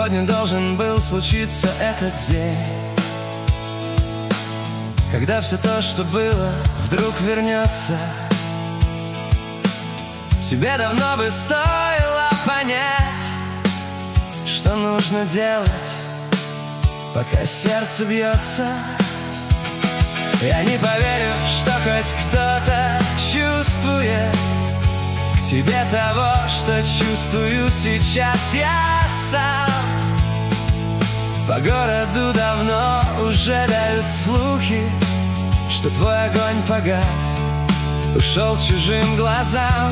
Сегодня должен был случиться этот день, когда все то, что было, вдруг вернется. Тебе давно бы стоило понять, что нужно делать, пока сердце бьется. Я не поверю, что хоть кто-то чувствует к тебе того, что чувствую сейчас я сам. По городу давно уже дают слухи, что твой огонь погас, ушел чужим глазам.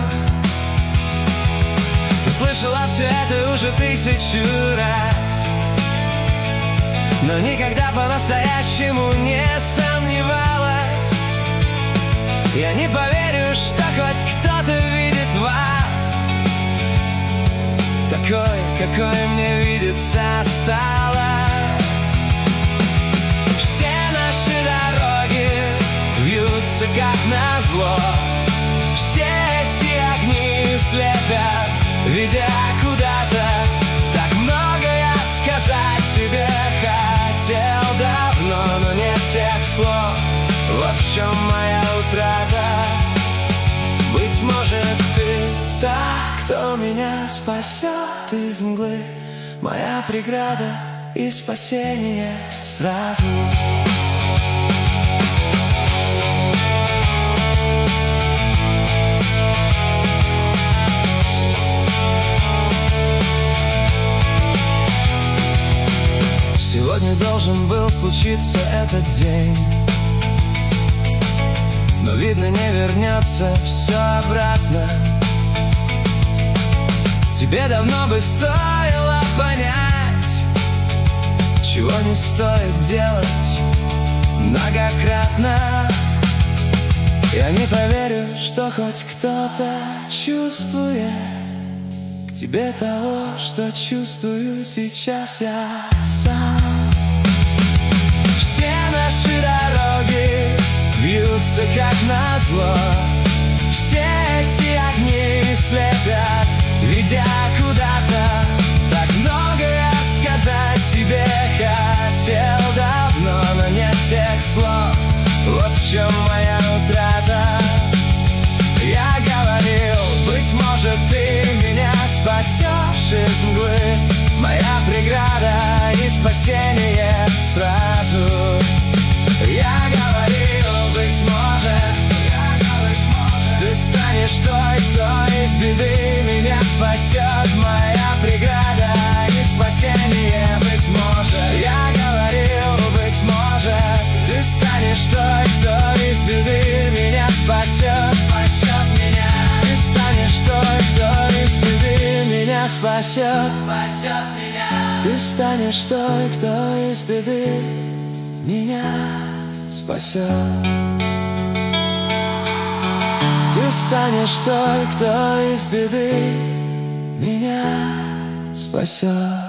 Ты слышала все это уже 1000 раз, но никогда по-настоящему не сомневалась. Я не поверю, что хоть кто-то видит вас такой, какой мне видится осталось. Все наши дороги вьются как назло, все эти огни слепят, ведя куда-то. Так много я сказать тебе хотел давно, но нет тех слов. Вот в чем моя утрата. Быть может, ты та, кто меня спасет из мглы, моя преграда и спасение сразу. Сегодня должен был случиться этот день, но, видно, не вернется все обратно. Тебе давно бы стоило понять, чего не стоит делать многократно. Я не поверю, что хоть кто-то чувствует к тебе того, что чувствую сейчас я сам. Все наши дороги вьются как назло, все эти огни слепят, ведя куда-то. Так многое сказать тебе хотел давно, но нет тех слов. Вот в чем моя утрата. Я говорил, быть может, ты меня спасешь из мглы, моя преграда и спасение сразу. Я говорил, быть может, ты станешь той, кто из беды меня спасет, моя преграда и спасение. Быть может, я говорил, быть может, ты станешь той, кто из беды меня спасет, спасет меня. Ты станешь той, кто из беды меня спасет, спасет меня. Ты станешь той, кто из беды меня спасет. Ты станешь той, кто из беды меня спасет.